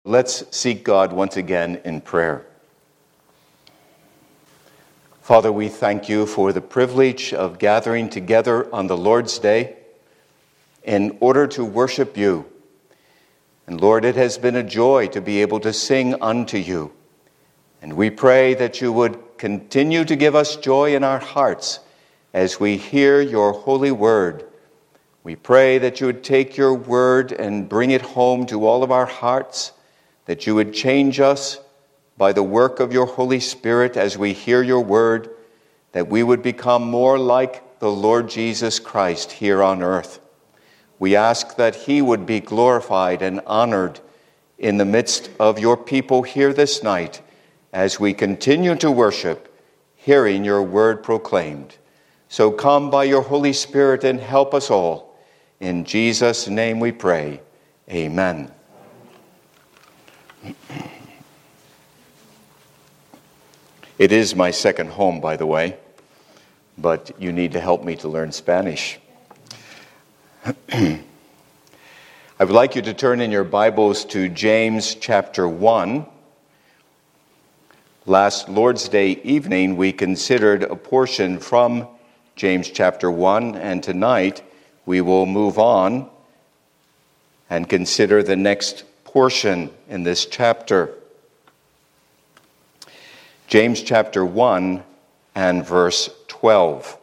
Let's seek God once again in prayer. Father, we thank you for the privilege of gathering together on the Lord's Day in order to worship you. And Lord, it has been a joy to be able to sing unto you. And we pray that you would continue to give us joy in our hearts as we hear your holy word. We pray that you would take your word and bring it home to all of our hearts, that you would change us by the work of your Holy Spirit as we hear your word, that we would become more like the Lord Jesus Christ here on earth. We ask that he would be glorified and honored in the midst of your people here this night as we continue to worship, hearing your word proclaimed. So come by your Holy Spirit and help us all. In Jesus' name we pray. Amen. It is my second home, by the way, but you need to help me to learn Spanish. I would like you to turn in your Bibles to James chapter 1. Last Lord's Day evening, we considered a portion from James chapter 1, and tonight we will move on and consider the next portion in this chapter. James chapter 1 and verse 12.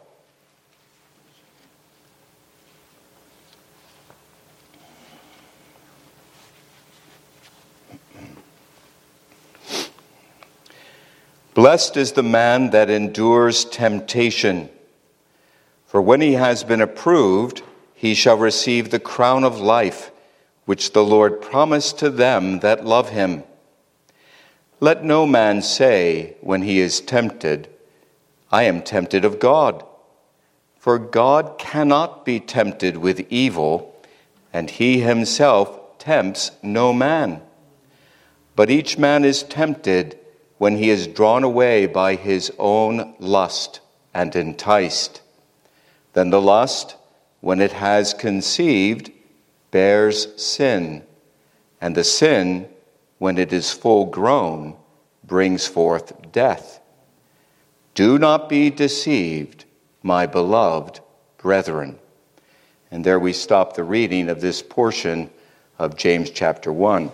Blessed is the man that endures temptation, for when he has been approved, he shall receive the crown of life, which the Lord promised to them that love him. Let no man say when he is tempted, I am tempted of God. For God cannot be tempted with evil, and he himself tempts no man. But each man is tempted when he is drawn away by his own lust and enticed. Then the lust, when it has conceived, bears sin, and the sin, when it is full grown, brings forth death. Do not be deceived, my beloved brethren. And there we stop the reading of this portion of James chapter 1.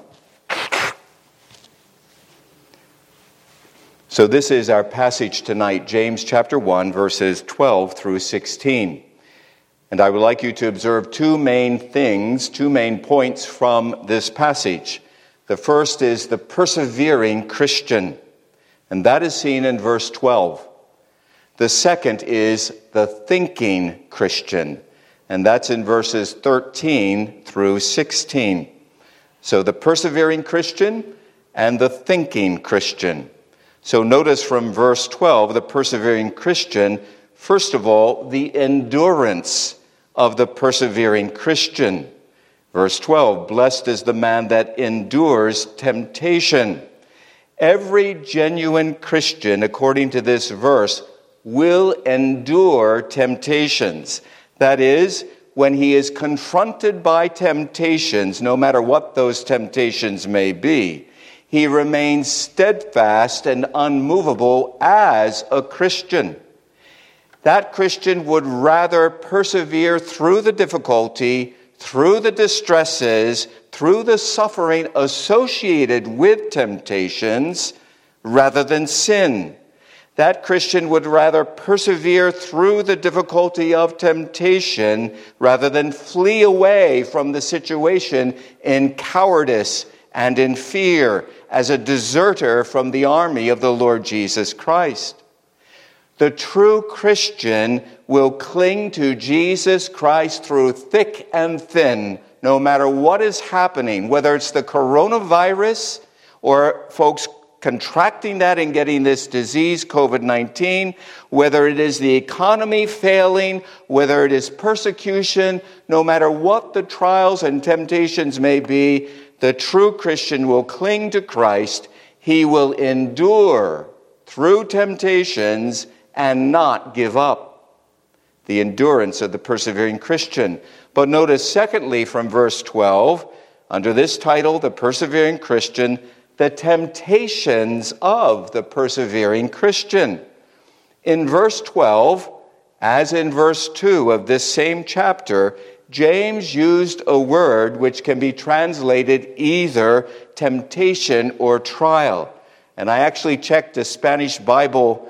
So this is our passage tonight, James chapter 1, verses 12 through 16. And I would like you to observe two main points from this passage. The first is the persevering Christian, and that is seen in verse 12. The second is the thinking Christian, and that's in verses 13 through 16. So the persevering Christian and the thinking Christian. So notice from verse 12, the persevering Christian, first of all, the endurance of the persevering Christian. Verse 12, blessed is the man that endures temptation. Every genuine Christian, according to this verse, will endure temptations. That is, when he is confronted by temptations, no matter what those temptations may be, he remains steadfast and unmovable as a Christian. That Christian would rather persevere through the difficulty, through the distresses, through the suffering associated with temptations, rather than sin. That Christian would rather persevere through the difficulty of temptation rather than flee away from the situation in cowardice and in fear as a deserter from the army of the Lord Jesus Christ. The true Christian will cling to Jesus Christ through thick and thin, no matter what is happening, whether it's the coronavirus or folks contracting that and getting this disease, COVID-19, whether it is the economy failing, whether it is persecution, no matter what the trials and temptations may be, the true Christian will cling to Christ. He will endure through temptations and not give up. The endurance of the persevering Christian. But notice, secondly, from verse 12, under this title, The Persevering Christian, the temptations of the persevering Christian. In verse 12, as in verse 2 of this same chapter, James used a word which can be translated either temptation or trial. And I actually checked a Spanish Bible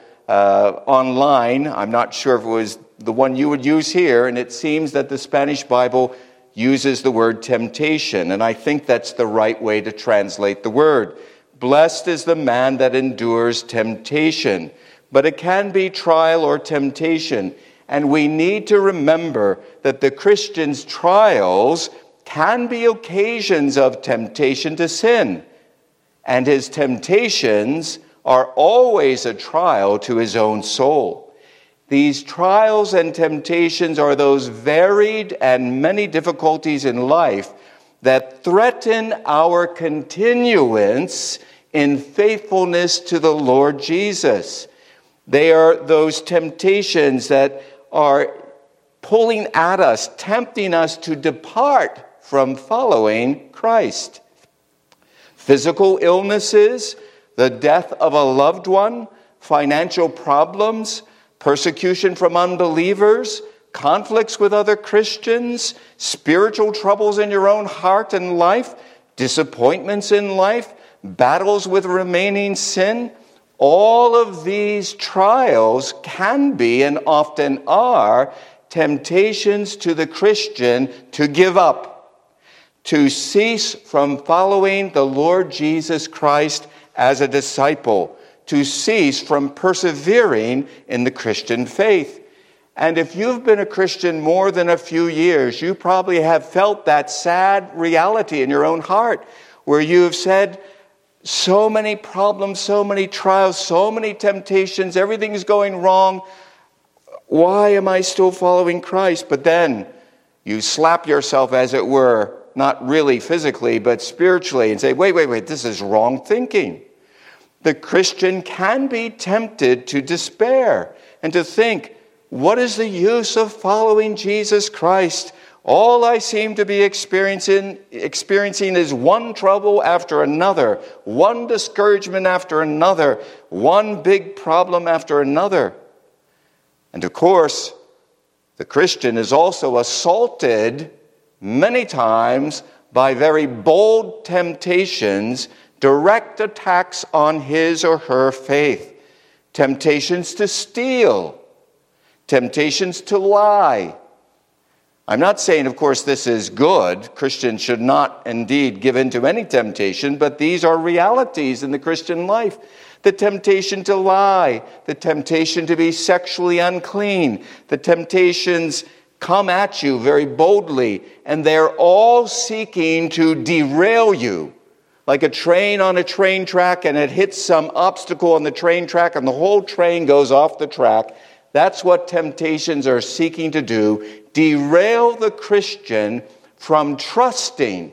online. I'm not sure if it was the one you would use here, and it seems that the Spanish Bible uses the word temptation, and I think that's the right way to translate the word. Blessed is the man that endures temptation. But it can be trial or temptation. And we need to remember that the Christian's trials can be occasions of temptation to sin. And his temptations are always a trial to his own soul. These trials and temptations are those varied and many difficulties in life that threaten our continuance in faithfulness to the Lord Jesus. They are those temptations that are pulling at us, tempting us to depart from following Christ. Physical illnesses, the death of a loved one, financial problems, persecution from unbelievers, conflicts with other Christians, spiritual troubles in your own heart and life, disappointments in life, battles with remaining sin. All of these trials can be and often are temptations to the Christian to give up, to cease from following the Lord Jesus Christ as a disciple, to cease from persevering in the Christian faith. And if you've been a Christian more than a few years, you probably have felt that sad reality in your own heart where you have said, so many problems, so many trials, so many temptations, everything's going wrong. Why am I still following Christ? But then you slap yourself, as it were, not really physically, but spiritually, and say, wait, this is wrong thinking. The Christian can be tempted to despair and to think, what is the use of following Jesus Christ? All I seem to be experiencing is one trouble after another, one discouragement after another, one big problem after another. And of course, the Christian is also assaulted many times by very bold temptations, direct attacks on his or her faith, temptations to steal, temptations to lie. I'm not saying, of course, this is good. Christians should not indeed give in to any temptation, but these are realities in the Christian life. The temptation to lie, the temptation to be sexually unclean, the temptations come at you very boldly, and they're all seeking to derail you. Like a train on a train track, and it hits some obstacle on the train track, and the whole train goes off the track. That's what temptations are seeking to do. Derail the Christian from trusting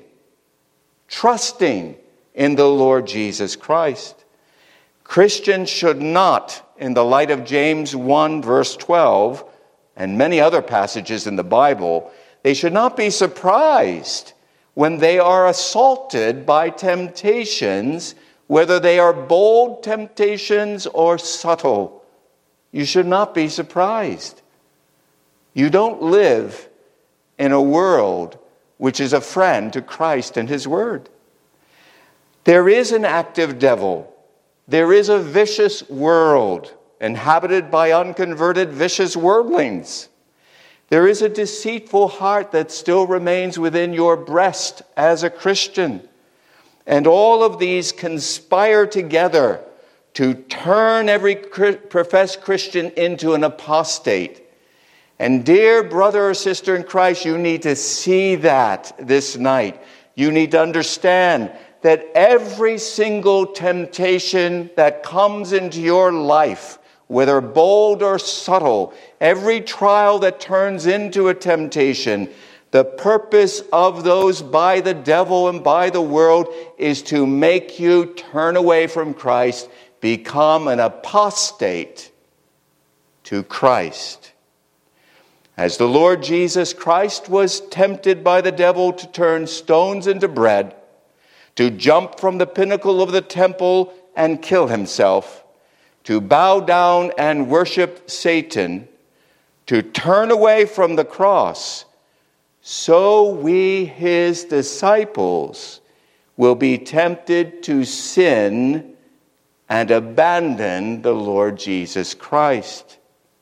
in the Lord Jesus Christ. Christians should not, in the light of James 1 verse 12, and many other passages in the Bible, they should not be surprised when they are assaulted by temptations, whether they are bold temptations or subtle. You should not be surprised. You don't live in a world which is a friend to Christ and His Word. There is an active devil. There is a vicious world inhabited by unconverted, vicious worldlings. There is a deceitful heart that still remains within your breast as a Christian. And all of these conspire together to turn every professed Christian into an apostate. And dear brother or sister in Christ, you need to see that this night. You need to understand that every single temptation that comes into your life, whether bold or subtle, every trial that turns into a temptation, the purpose of those by the devil and by the world is to make you turn away from Christ, become an apostate to Christ. As the Lord Jesus Christ was tempted by the devil to turn stones into bread, to jump from the pinnacle of the temple and kill himself, to bow down and worship Satan, to turn away from the cross, so we, his disciples, will be tempted to sin and abandon the Lord Jesus Christ.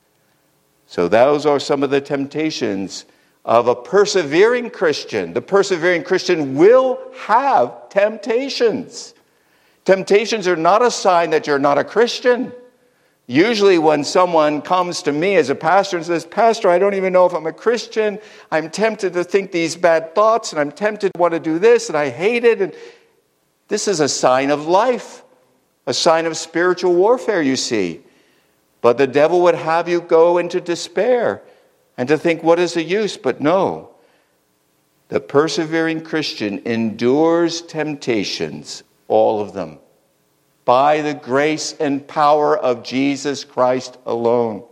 So those are some of the temptations of a persevering Christian. The persevering Christian will have temptations. Temptations are not a sign that you're not a Christian. Usually when someone comes to me as a pastor and says, "Pastor, I don't even know if I'm a Christian. I'm tempted to think these bad thoughts, and I'm tempted to want to do this, and I hate it." And this is a sign of life, a sign of spiritual warfare, you see. But the devil would have you go into despair and to think, what is the use? But no, the persevering Christian endures temptations, all of them, by the grace and power of Jesus Christ alone.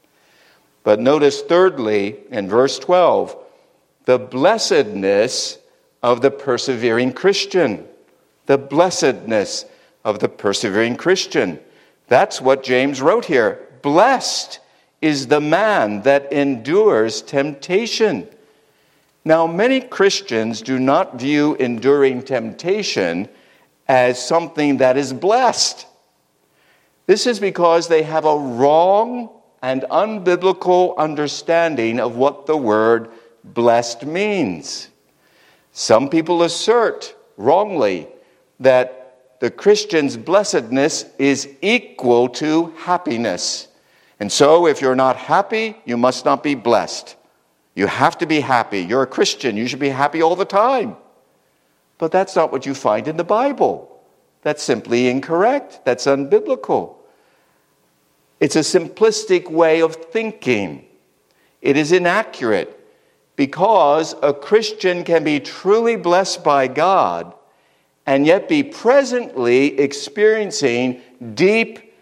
But notice thirdly, in verse 12, the blessedness of the persevering Christian. The blessedness of the persevering Christian. That's what James wrote here. Blessed is the man that endures temptation. Now, many Christians do not view enduring temptation as something that is blessed. This is because they have a wrong and unbiblical understanding of what the word blessed means. Some people assert wrongly that the Christian's blessedness is equal to happiness. And so if you're not happy, you must not be blessed. You have to be happy. You're a Christian. You should be happy all the time. But that's not what you find in the Bible. That's simply incorrect. That's unbiblical. It's a simplistic way of thinking. It is inaccurate because a Christian can be truly blessed by God and yet be presently experiencing deep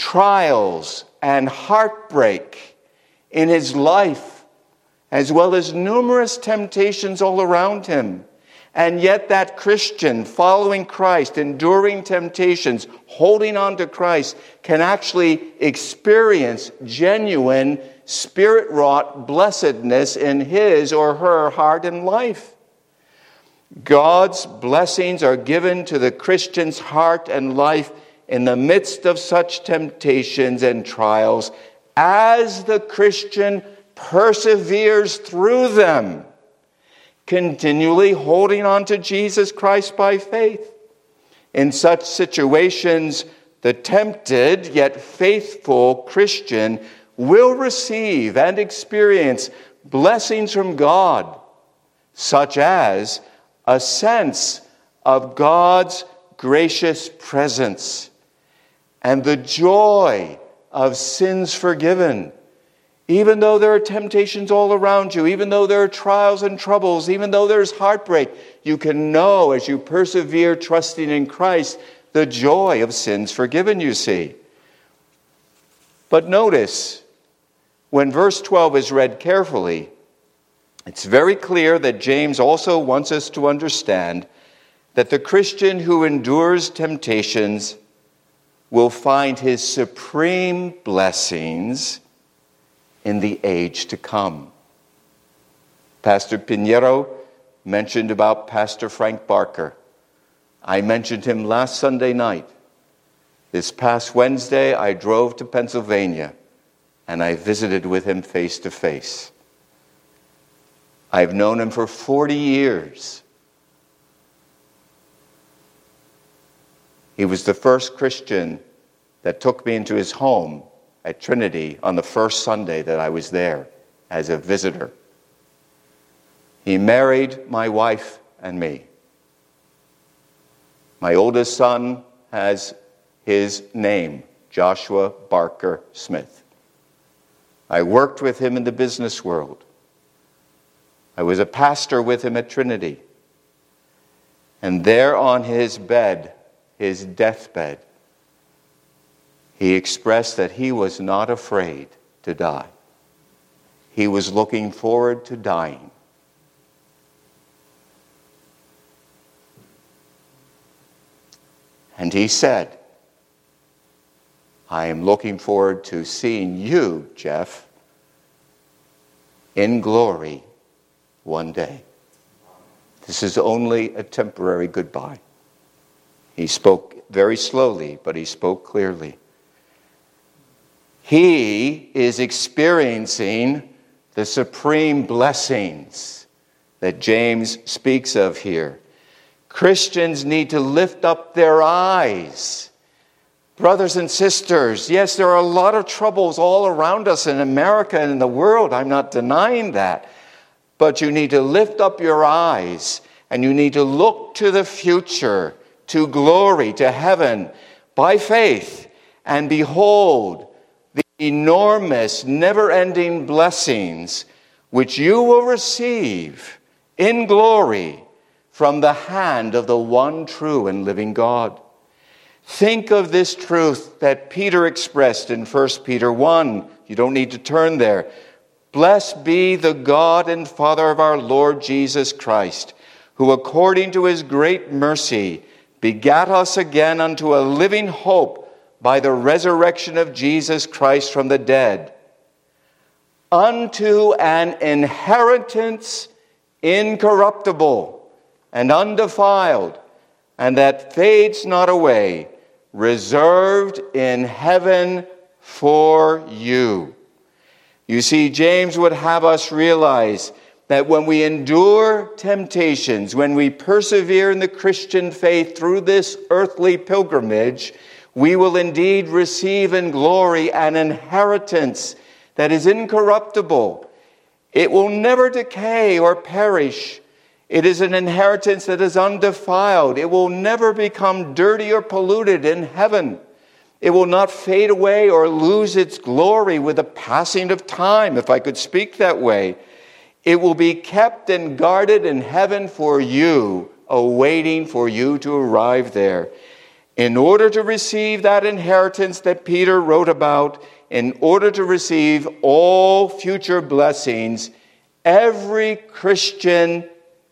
trials and heartbreak in his life, as well as numerous temptations all around him. And yet that Christian following Christ, enduring temptations, holding on to Christ, can actually experience genuine Spirit-wrought blessedness in his or her heart and life. God's blessings are given to the Christian's heart and life in the midst of such temptations and trials as the Christian perseveres through them, continually holding on to Jesus Christ by faith. In such situations, the tempted yet faithful Christian will receive and experience blessings from God, such as a sense of God's gracious presence and the joy of sins forgiven. Even though there are temptations all around you, even though there are trials and troubles, even though there's heartbreak, you can know as you persevere trusting in Christ the joy of sins forgiven, you see. But notice, when verse 12 is read carefully, it's very clear that James also wants us to understand that the Christian who endures temptations will find his supreme blessings in the age to come. Pastor Pinheiro mentioned about Pastor Frank Barker. I mentioned him last Sunday night. This past Wednesday, I drove to Pennsylvania and I visited with him face to face. I've known him for 40 years. He was the first Christian that took me into his home at Trinity on the first Sunday that I was there as a visitor. He married my wife and me. My oldest son has his name, Joshua Barker Smith. I worked with him in the business world. I was a pastor with him at Trinity. And there on his bed, his deathbed, he expressed that he was not afraid to die. He was looking forward to dying. And he said, I am looking forward to seeing you, Jeff, in glory one day. This is only a temporary goodbye. He spoke very slowly, but he spoke clearly. He is experiencing the supreme blessings that James speaks of here. Christians need to lift up their eyes. Brothers and sisters, yes, there are a lot of troubles all around us in America and in the world. I'm not denying that. But you need to lift up your eyes and you need to look to the future, to glory, to heaven, by faith, and behold the enormous, never-ending blessings which you will receive in glory from the hand of the one true and living God. Think of this truth that Peter expressed in 1 Peter 1. You don't need to turn there. Blessed be the God and Father of our Lord Jesus Christ, who according to his great mercy begat us again unto a living hope by the resurrection of Jesus Christ from the dead, unto an inheritance incorruptible and undefiled, and that fades not away, reserved in heaven for you. You see, James would have us realize that when we endure temptations, when we persevere in the Christian faith through this earthly pilgrimage, we will indeed receive in glory an inheritance that is incorruptible. It will never decay or perish. It is an inheritance that is undefiled. It will never become dirty or polluted in heaven. It will not fade away or lose its glory with the passing of time, if I could speak that way. It will be kept and guarded in heaven for you, awaiting for you to arrive there. In order to receive that inheritance that Peter wrote about, in order to receive all future blessings, every Christian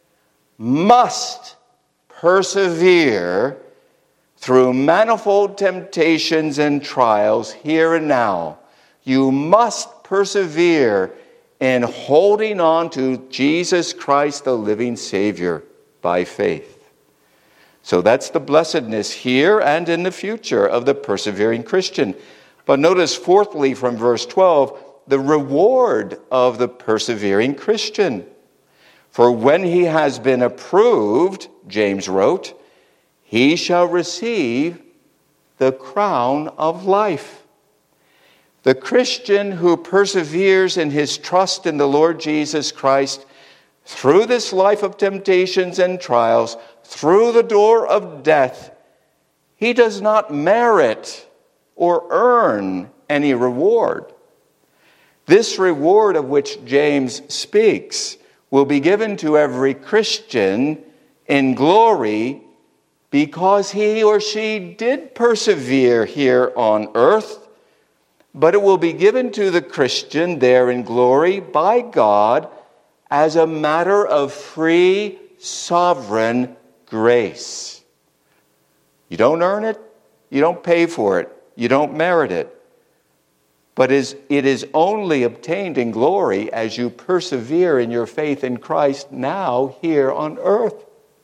must persevere through manifold temptations and trials here and now. You must persevere in holding on to Jesus Christ, the living Savior, by faith. So that's the blessedness here and in the future of the persevering Christian. But notice, fourthly, from verse 12, the reward of the persevering Christian. For when he has been approved, James wrote, he shall receive the crown of life. The Christian who perseveres in his trust in the Lord Jesus Christ through this life of temptations and trials, through the door of death, he does not merit or earn any reward. This reward of which James speaks will be given to every Christian in glory because he or she did persevere here on earth, but it will be given to the Christian there in glory by God as a matter of free, sovereign grace. You don't earn it, you don't pay for it, you don't merit it. But it is only obtained in glory as you persevere in your faith in Christ now here on earth.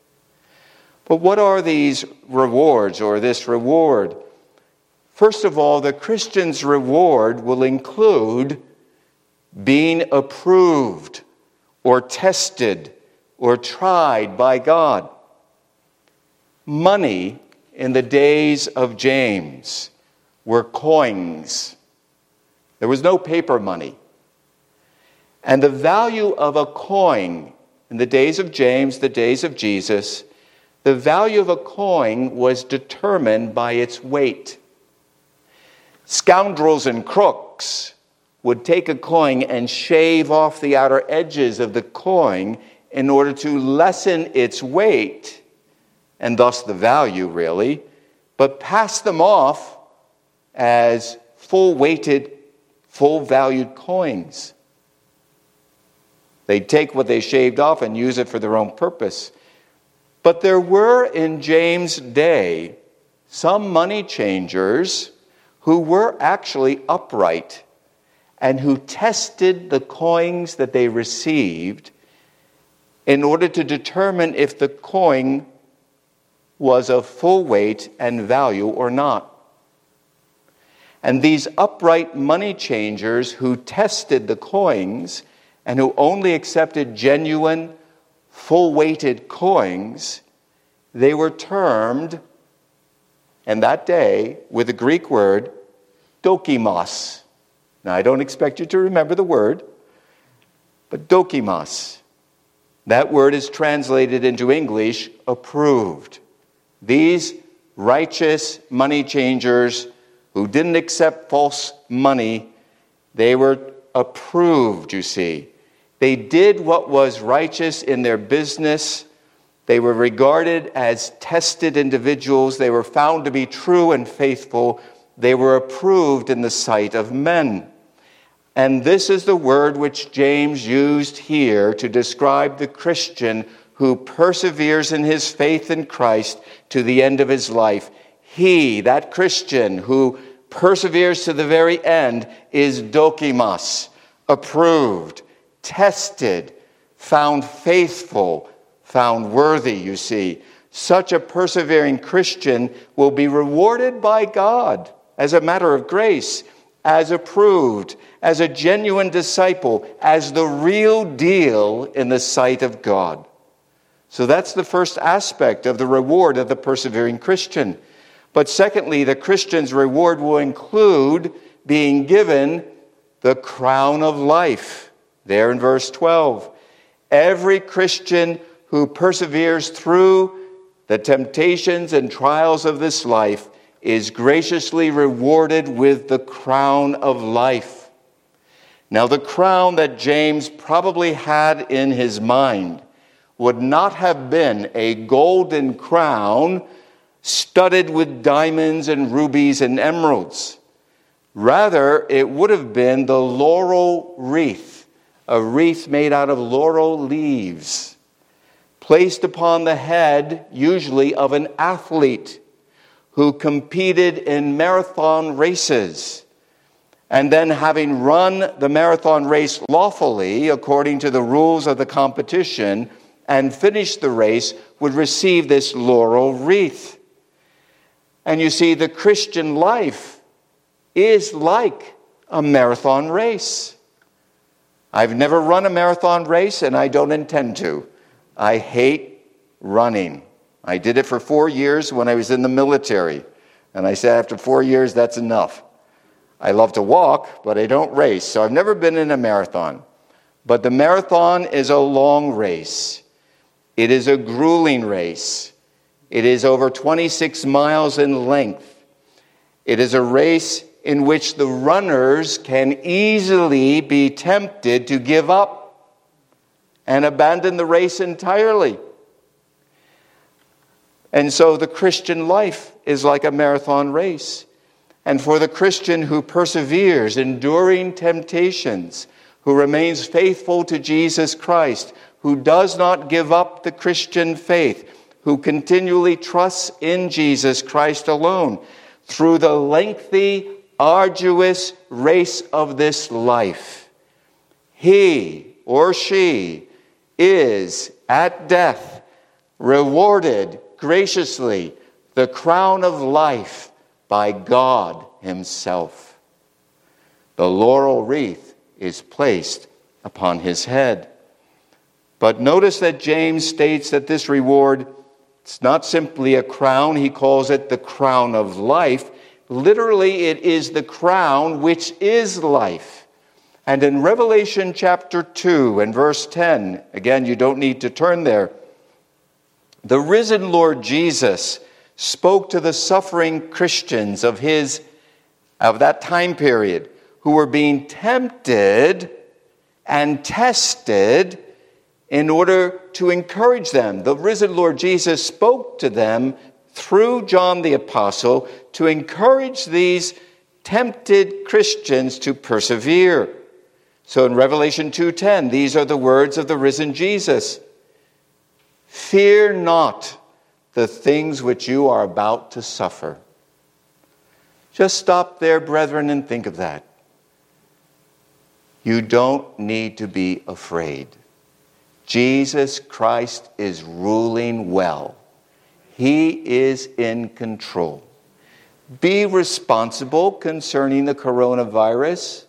But what are these rewards or this reward? First of all, the Christian's reward will include being approved or tested or tried by God. Money in the days of James were coins. There was no paper money. And the value of a coin in the days of James, the days of Jesus, the value of a coin was determined by its weight. Scoundrels and crooks would take a coin and shave off the outer edges of the coin in order to lessen its weight, and thus the value really, but pass them off as full-weighted, full-valued coins. They'd take what they shaved off and use it for their own purpose. But there were in James' day some money changers who were actually upright and who tested the coins that they received in order to determine if the coin was of full weight and value or not. And these upright money changers who tested the coins and who only accepted genuine, full-weighted coins, they were termed, in that day, with the Greek word, dokimos. Now, I don't expect you to remember the word, but dokimos. That word is translated into English, approved. These righteous money changers who didn't accept false money, they were approved, you see. They did what was righteous in their business. They were regarded as tested individuals. They were found to be true and faithful. They were approved in the sight of men. And this is the word which James used here to describe the Christian who perseveres in his faith in Christ to the end of his life. He, that Christian who perseveres to the very end, is dokimos, approved, tested, found faithful, found worthy, you see. Such a persevering Christian will be rewarded by God as a matter of grace, as approved, as a genuine disciple, as the real deal in the sight of God. So that's the first aspect of the reward of the persevering Christian. But secondly, the Christian's reward will include being given the crown of life. There in verse 12. Every Christian who perseveres through the temptations and trials of this life is graciously rewarded with the crown of life. Now, the crown that James probably had in his mind would not have been a golden crown studded with diamonds and rubies and emeralds. Rather, it would have been the laurel wreath, a wreath made out of laurel leaves, placed upon the head, usually of an athlete who competed in marathon races. And then, having run the marathon race lawfully, according to the rules of the competition, and finished the race, would receive this laurel wreath. And you see, the Christian life is like a marathon race. I've never run a marathon race, and I don't intend to. I hate running. I did it for 4 years when I was in the military. And I said, after 4 years, that's enough. I love to walk, but I don't race. So I've never been in a marathon. But the marathon is a long race. It is a grueling race. It is over 26 miles in length. It is a race in which the runners can easily be tempted to give up and abandon the race entirely. And so the Christian life is like a marathon race. And for the Christian who perseveres, enduring temptations, who remains faithful to Jesus Christ, who does not give up the Christian faith, who continually trusts in Jesus Christ alone, through the lengthy, arduous race of this life, he or she is at death rewarded graciously the crown of life by God himself. The laurel wreath is placed upon his head. But notice that James states that this reward, it's not simply a crown. He calls it the crown of life. Literally, it is the crown which is life. And in Revelation chapter 2 and verse 10, again, you don't need to turn there, the risen Lord Jesus spoke to the suffering Christians of that time period who were being tempted and tested in order to encourage them. The risen Lord Jesus spoke to them through John the Apostle to encourage these tempted Christians to persevere. So in Revelation 2:10, these are the words of the risen Jesus. Fear not the things which you are about to suffer. Just stop there, brethren, and think of that. You don't need to be afraid. Jesus Christ is ruling well. He is in control. Be responsible concerning the coronavirus.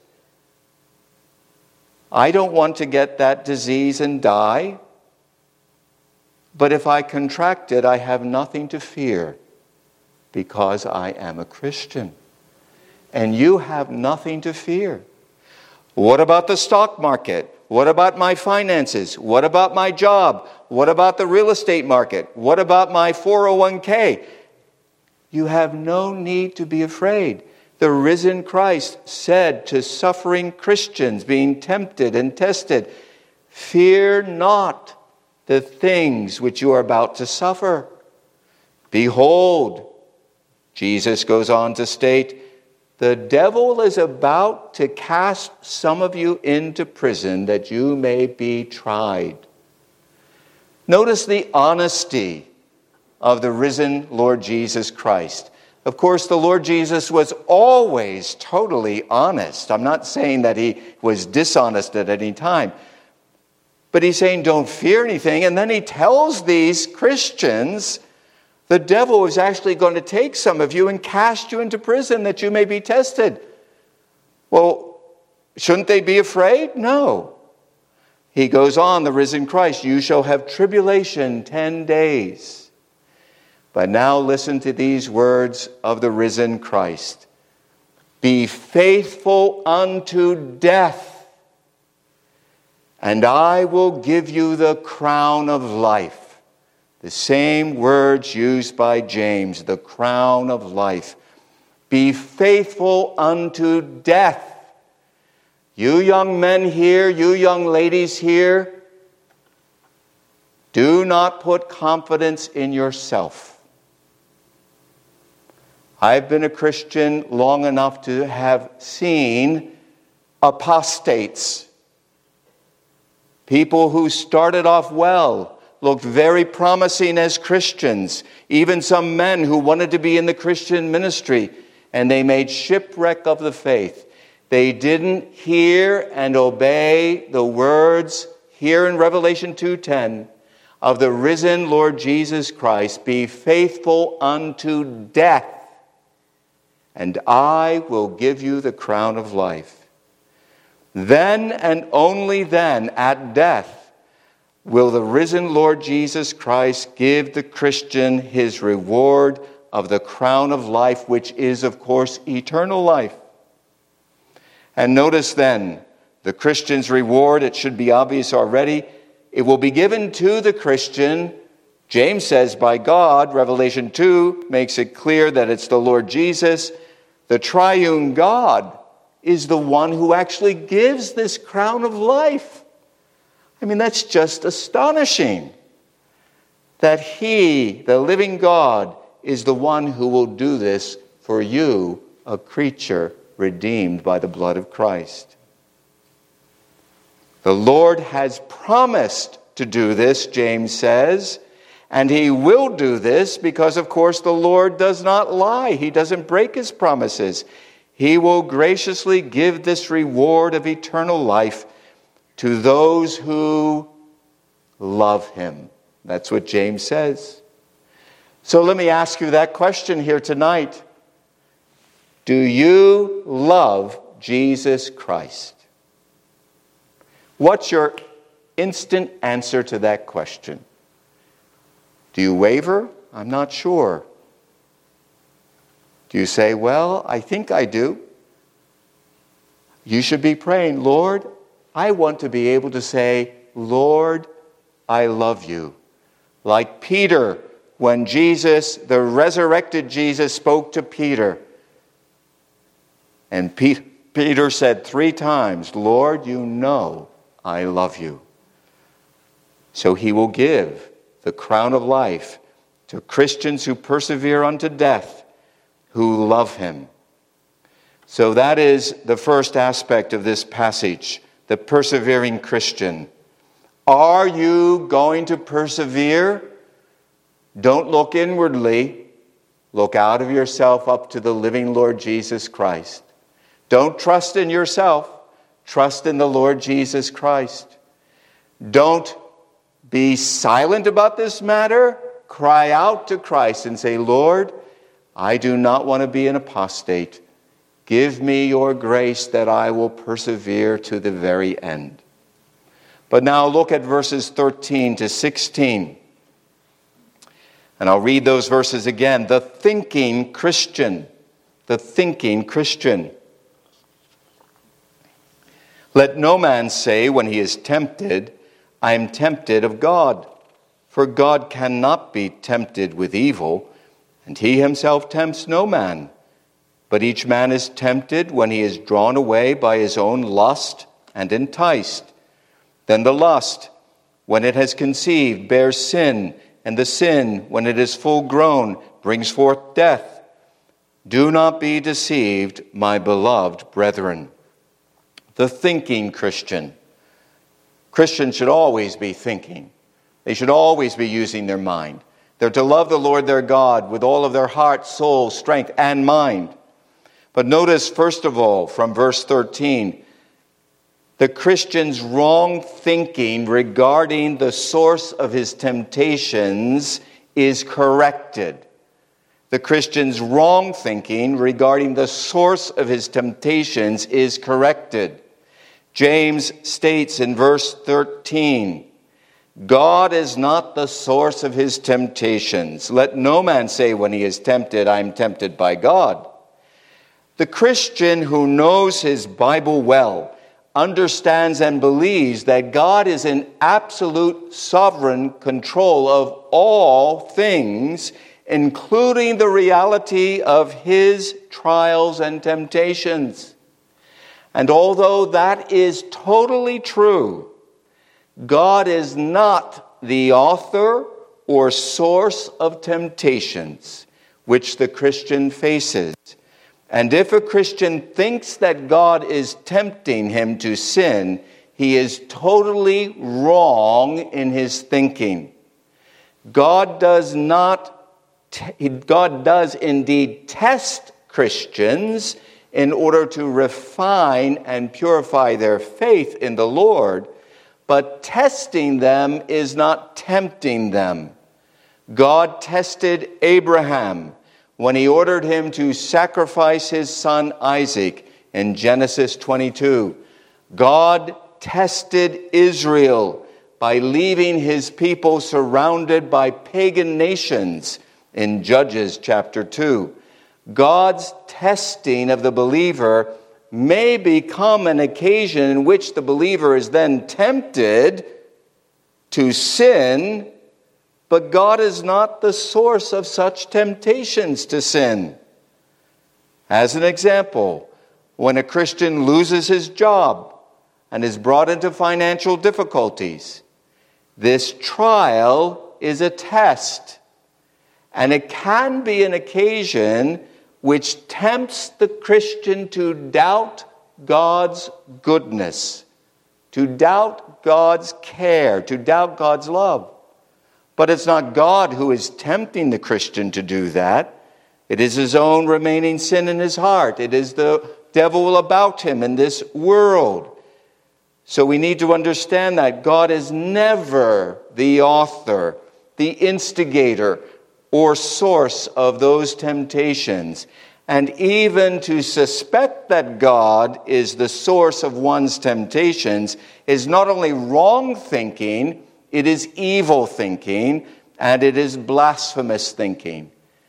I don't want to get that disease and die. But if I contract it, I have nothing to fear because I am a Christian. And you have nothing to fear. What about the stock market? What about my finances? What about my job? What about the real estate market? What about my 401k? You have no need to be afraid. The risen Christ said to suffering Christians being tempted and tested, fear not the things which you are about to suffer. Behold, Jesus goes on to state, the devil is about to cast some of you into prison that you may be tried. Notice the honesty of the risen Lord Jesus Christ. Of course, the Lord Jesus was always totally honest. I'm not saying that he was dishonest at any time. But he's saying, don't fear anything. And then he tells these Christians, the devil is actually going to take some of you and cast you into prison that you may be tested. Well, shouldn't they be afraid? No. He goes on, the risen Christ, you shall have tribulation 10 days. But now listen to these words of the risen Christ. Be faithful unto death, and I will give you the crown of life. The same words used by James, the crown of life. Be faithful unto death. You young men here, you young ladies here, do not put confidence in yourself. I've been a Christian long enough to have seen apostates. People who started off well, looked very promising as Christians. Even some men who wanted to be in the Christian ministry, and they made shipwreck of the faith. They didn't hear and obey the words here in Revelation 2:10 of the risen Lord Jesus Christ. Be faithful unto death, and I will give you the crown of life. Then and only then, at death, will the risen Lord Jesus Christ give the Christian his reward of the crown of life, which is, of course, eternal life. And notice then, the Christian's reward, it should be obvious already, it will be given to the Christian, James says, by God. Revelation 2 makes it clear that it's the Lord Jesus. The triune God is the one who actually gives this crown of life. I mean, that's just astonishing that he, the living God, is the one who will do this for you, a creature redeemed by the blood of Christ. The Lord has promised to do this, James says, and he will do this because, of course, the Lord does not lie. He doesn't break his promises. He will graciously give this reward of eternal life to those who love him. That's what James says. So let me ask you that question here tonight. Do you love Jesus Christ? What's your instant answer to that question? Do you waver? I'm not sure. Do you say, well, I think I do? You should be praying, Lord, I want to be able to say, Lord, I love you. Like Peter, when Jesus, the resurrected Jesus, spoke to Peter. And Peter said 3 times, Lord, you know I love you. So he will give the crown of life to Christians who persevere unto death, who love him. So that is the first aspect of this passage, the persevering Christian. Are you going to persevere? Don't look inwardly. Look out of yourself up to the living Lord Jesus Christ. Don't trust in yourself. Trust in the Lord Jesus Christ. Don't be silent about this matter. Cry out to Christ and say, Lord, I do not want to be an apostate. Give me your grace that I will persevere to the very end. But now look at verses 13 to 16. And I'll read those verses again. The thinking Christian. The thinking Christian. Let no man say when he is tempted, I am tempted of God. For God cannot be tempted with evil, and he himself tempts no man. But each man is tempted when he is drawn away by his own lust and enticed. Then the lust, when it has conceived, bears sin, and the sin, when it is full grown, brings forth death. Do not be deceived, my beloved brethren. The thinking Christian. Christians should always be thinking. They should always be using their mind. They're to love the Lord their God with all of their heart, soul, strength, and mind. But notice, first of all, from verse 13, the Christian's wrong thinking regarding the source of his temptations is corrected. The Christian's wrong thinking regarding the source of his temptations is corrected. James states in verse 13, God is not the source of his temptations. Let no man say when he is tempted, I am tempted by God. The Christian who knows his Bible well understands and believes that God is in absolute sovereign control of all things, including the reality of his trials and temptations. And although that is totally true, God is not the author or source of temptations which the Christian faces. And if a Christian thinks that God is tempting him to sin, he is totally wrong in his thinking. God does indeed test Christians in order to refine and purify their faith in the Lord, but testing them is not tempting them. God tested Abraham when he ordered him to sacrifice his son Isaac in Genesis 22. God tested Israel by leaving his people surrounded by pagan nations in Judges chapter 2. God's testing of the believer may become an occasion in which the believer is then tempted to sin, but God is not the source of such temptations to sin. As an example, when a Christian loses his job and is brought into financial difficulties, this trial is a test, and it can be an occasion which tempts the Christian to doubt God's goodness, to doubt God's care, to doubt God's love. But it's not God who is tempting the Christian to do that. It is his own remaining sin in his heart. It is the devil about him in this world. So we need to understand that God is never the author, the instigator, or source of those temptations. And even to suspect that God is the source of one's temptations is not only wrong thinking, it is evil thinking, and it is blasphemous thinking.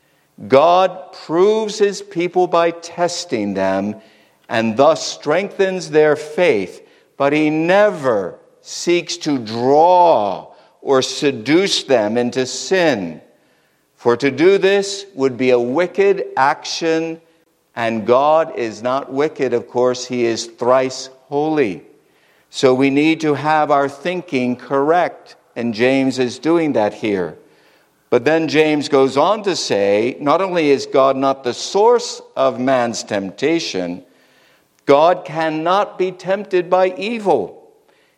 God proves his people by testing them and thus strengthens their faith, but he never seeks to draw or seduce them into sin. For to do this would be a wicked action, and God is not wicked, of course, he is thrice holy. So we need to have our thinking correct, and James is doing that here. But then James goes on to say, not only is God not the source of man's temptation, God cannot be tempted by evil.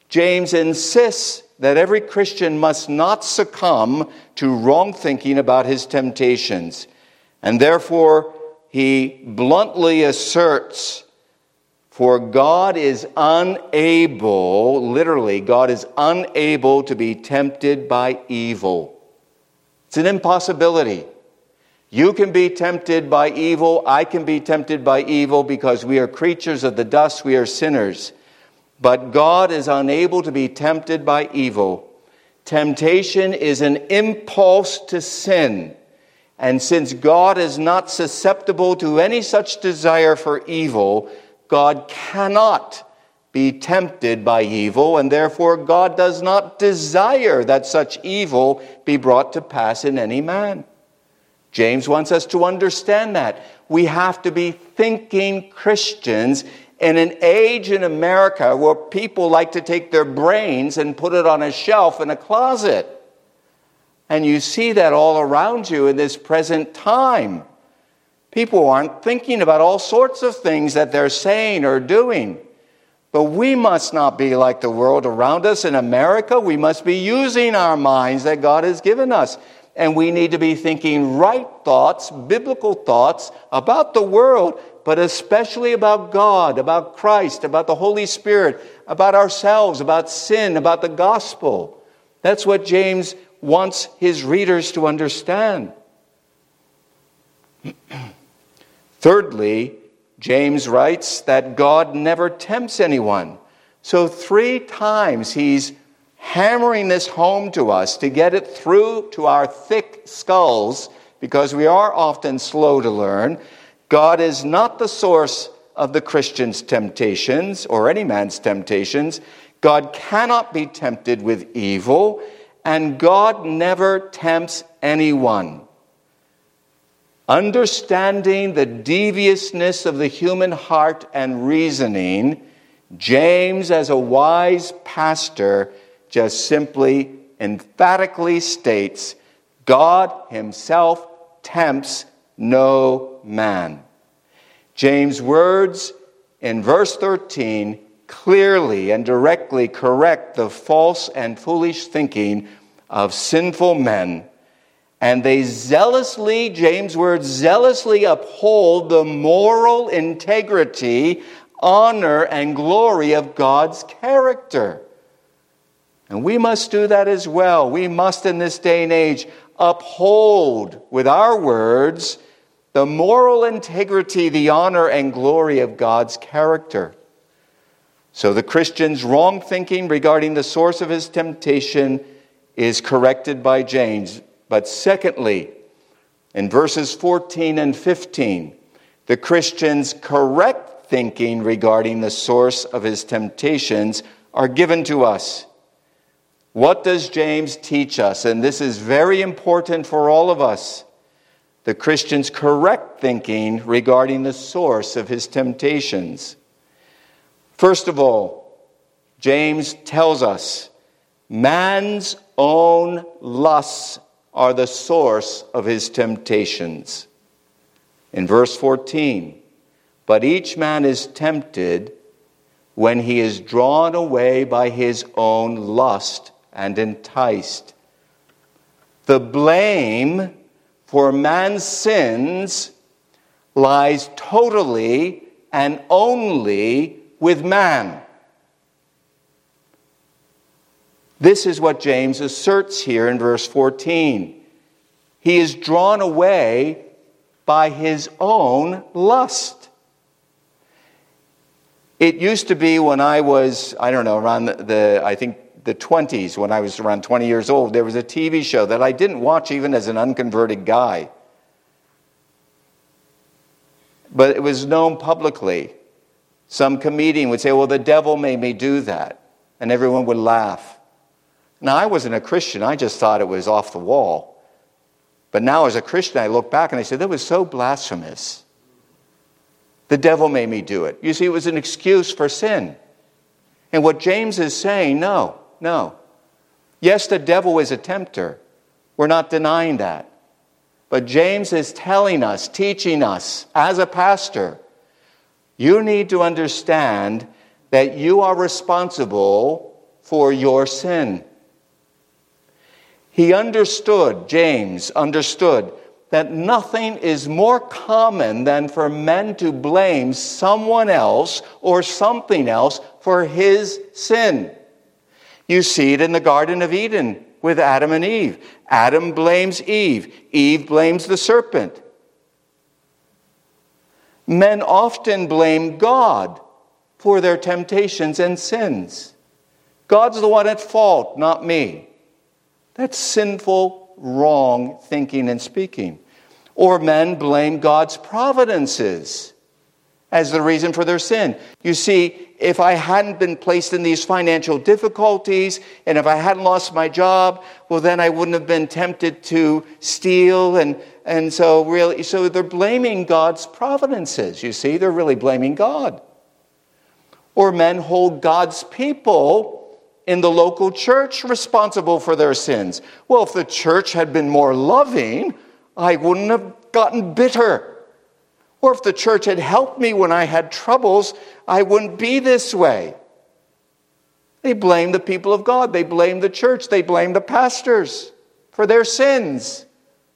James insists that every Christian must not succumb to wrong thinking about his temptations. And therefore, he bluntly asserts, for God is unable, literally, God is unable to be tempted by evil. It's an impossibility. You can be tempted by evil. I can be tempted by evil because we are creatures of the dust. We are sinners. But God is unable to be tempted by evil. Temptation is an impulse to sin. And since God is not susceptible to any such desire for evil, God cannot be tempted by evil, and therefore God does not desire that such evil be brought to pass in any man. James wants us to understand that. We have to be thinking Christians in an age in America where people like to take their brains and put it on a shelf in a closet. And you see that all around you in this present time. People aren't thinking about all sorts of things that they're saying or doing. But we must not be like the world around us in America. We must be using our minds that God has given us. And we need to be thinking right thoughts, biblical thoughts about the world, but especially about God, about Christ, about the Holy Spirit, about ourselves, about sin, about the gospel. That's what James wants his readers to understand. Thirdly, James writes that God never tempts anyone. So 3 times he's hammering this home to us to get it through to our thick skulls, because we are often slow to learn. God is not the source of the Christian's temptations or any man's temptations. God cannot be tempted with evil, and God never tempts anyone. Understanding the deviousness of the human heart and reasoning, James, as a wise pastor, just simply, emphatically states, God himself tempts no man. James' words in verse 13 clearly and directly correct the false and foolish thinking of sinful men. And they zealously, James' words, zealously uphold the moral integrity, honor, and glory of God's character. And we must do that as well. We must, in this day and age, uphold with our words the moral integrity, the honor, and glory of God's character. So the Christian's wrong thinking regarding the source of his temptation is corrected by James. But secondly, in verses 14 and 15, the Christian's correct thinking regarding the source of his temptations are given to us. What does James teach us? And this is very important for all of us. The Christian's correct thinking regarding the source of his temptations. First of all, James tells us man's own lusts are the source of his temptations. In verse 14, but each man is tempted when he is drawn away by his own lust and enticed. The blame for man's sins lies totally and only with man. This is what James asserts here in verse 14. He is drawn away by his own lust. It used to be when I was, around the 20s, when I was around 20 years old, there was a TV show that I didn't watch even as an unconverted guy. But it was known publicly. Some comedian would say, well, the devil made me do that. And everyone would laugh. Now, I wasn't a Christian. I just thought it was off the wall. But now as a Christian, I look back and I say, that was so blasphemous. The devil made me do it. You see, it was an excuse for sin. And what James is saying, no. Yes, the devil is a tempter. We're not denying that. But James is telling us, teaching us, as a pastor, you need to understand that you are responsible for your sin. James understood, that nothing is more common than for men to blame someone else or something else for his sin. You see it in the Garden of Eden with Adam and Eve. Adam blames Eve. Eve blames the serpent. Men often blame God for their temptations and sins. God's the one at fault, not me. That's sinful, wrong thinking and speaking. Or men blame God's providences as the reason for their sin. You see, if I hadn't been placed in these financial difficulties, and if I hadn't lost my job, well, then I wouldn't have been tempted to steal. And so they're blaming God's providences. You see, they're really blaming God. Or men hold God's people in the local church responsible for their sins. Well, if the church had been more loving, I wouldn't have gotten bitter. Or if the church had helped me when I had troubles, I wouldn't be this way. They blame the people of God. They blame the church. They blame the pastors for their sins.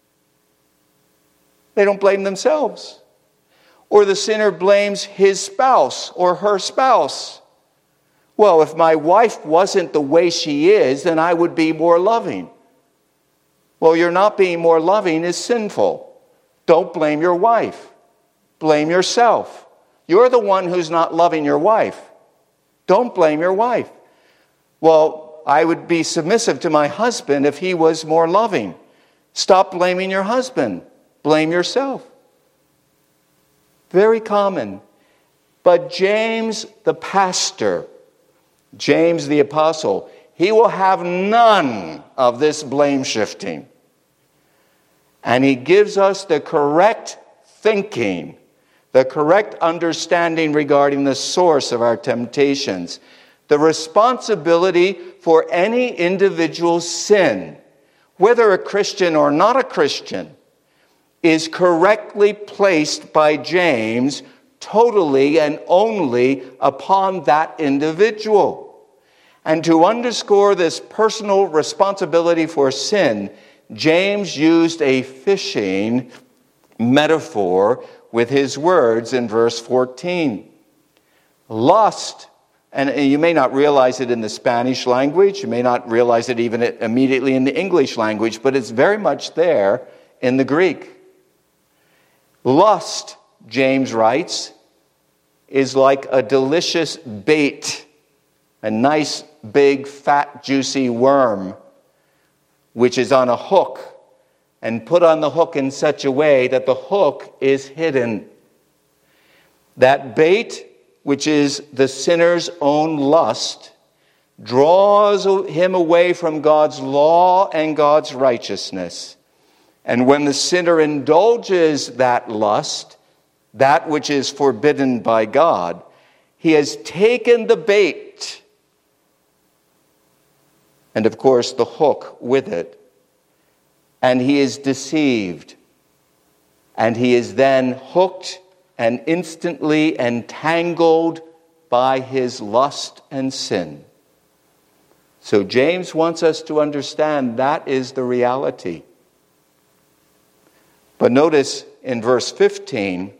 They don't blame themselves. Or the sinner blames his spouse or her spouse. Well, if my wife wasn't the way she is, then I would be more loving. Well, you're not being more loving is sinful. Don't blame your wife. Blame yourself. You're the one who's not loving your wife. Don't blame your wife. Well, I would be submissive to my husband if he was more loving. Stop blaming your husband. Blame yourself. Very common. But James the pastor, James the apostle, he will have none of this blame shifting. And he gives us the correct thinking, the correct understanding regarding the source of our temptations. The responsibility for any individual's sin, whether a Christian or not a Christian, is correctly placed by James totally and only upon that individual. And to underscore this personal responsibility for sin, James used a fishing metaphor with his words in verse 14. Lust, and you may not realize it in the Spanish language, you may not realize it even immediately in the English language, but it's very much there in the Greek. Lust, James writes, is like a delicious bait, a nice, big, fat, juicy worm, which is on a hook and put on the hook in such a way that the hook is hidden. That bait, which is the sinner's own lust, draws him away from God's law and God's righteousness. And when the sinner indulges that lust, that which is forbidden by God, he has taken the bait, and of course the hook with it, and he is deceived, and he is then hooked and instantly entangled by his lust and sin. So James wants us to understand that is the reality. But notice in verse 15,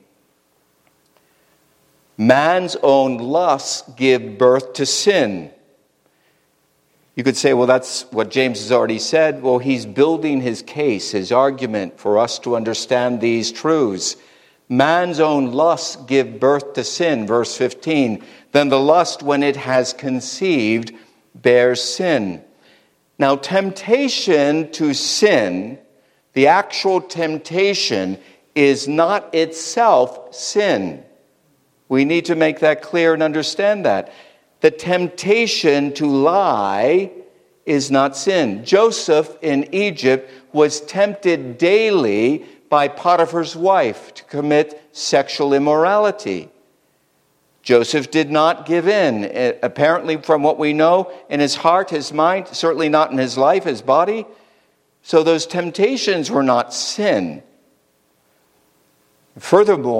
man's own lusts give birth to sin. You could say, well, that's what James has already said. Well, he's building his case, his argument for us to understand these truths. Man's own lusts give birth to sin, verse 15. Then the lust, when it has conceived, bears sin. Now, temptation to sin, the actual temptation, is not itself sin. We need to make that clear and understand that. The temptation to lie is not sin. Joseph in Egypt was tempted daily by Potiphar's wife to commit sexual immorality. Joseph did not give in. Apparently, from what we know, in his heart, his mind, certainly not in his life, his body. So those temptations were not sin. Furthermore,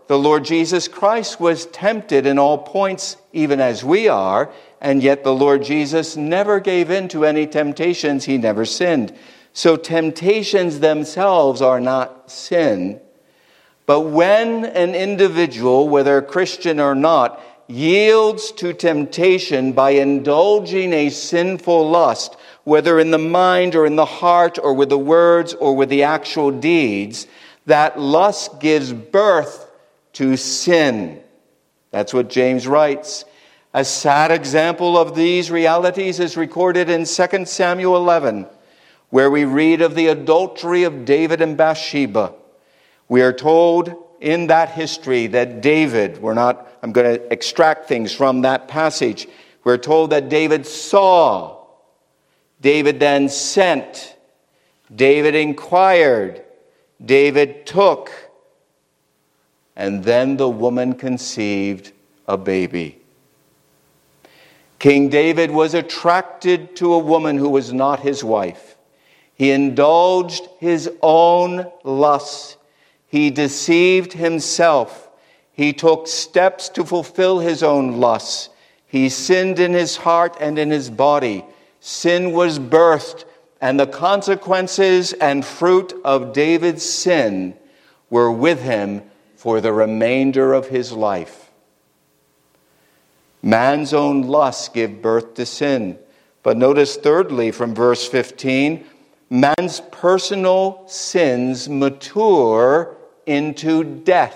the Lord Jesus Christ was tempted in all points, even as we are, and yet the Lord Jesus never gave in to any temptations. He never sinned. So temptations themselves are not sin. But when an individual, whether a Christian or not, yields to temptation by indulging a sinful lust, whether in the mind or in the heart or with the words or with the actual deeds, that lust gives birth to sin. That's what James writes. A sad example of these realities is recorded in 2 Samuel 11, where we read of the adultery of David and Bathsheba. We are told in that history that David, I'm going to extract things from that passage. We're told that David saw, David then sent, David inquired, David took, and then the woman conceived a baby. King David was attracted to a woman who was not his wife. He indulged his own lusts. He deceived himself. He took steps to fulfill his own lusts. He sinned in his heart and in his body. Sin was birthed, and the consequences and fruit of David's sin were with him for the remainder of his life. Man's own lusts give birth to sin. But notice thirdly from verse 15, man's personal sins mature into death.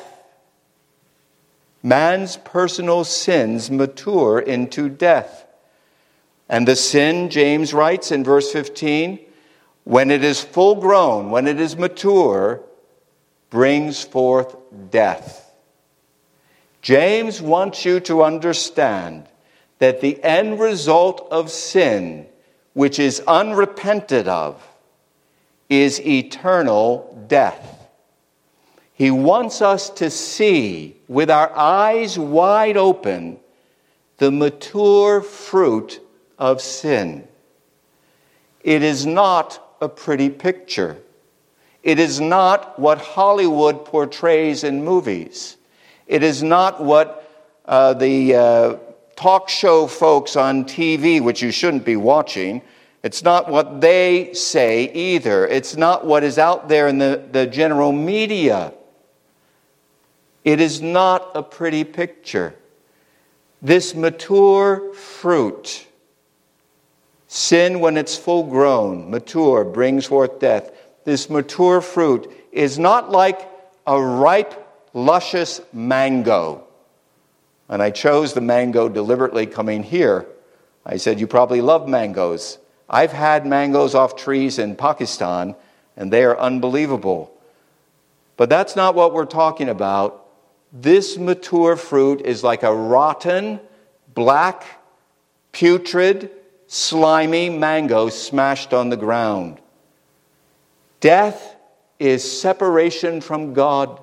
Man's personal sins mature into death. And the sin, James writes in verse 15, when it is full grown, when it is mature, brings forth death. James wants you to understand that the end result of sin, which is unrepented of, is eternal death. He wants us to see with our eyes wide open the mature fruit of sin. It is not a pretty picture. It is not what Hollywood portrays in movies. It is not what the talk show folks on TV, which you shouldn't be watching, it's not what they say either. It's not what is out there in the general media. It is not a pretty picture. This mature fruit, sin when it's full grown, mature, brings forth death. This mature fruit is not like a ripe, luscious mango. And I chose the mango deliberately coming here. I said, you probably love mangoes. I've had mangoes off trees in Pakistan, and they are unbelievable. But that's not what we're talking about. This mature fruit is like a rotten, black, putrid, slimy mango smashed on the ground. Death is separation from God.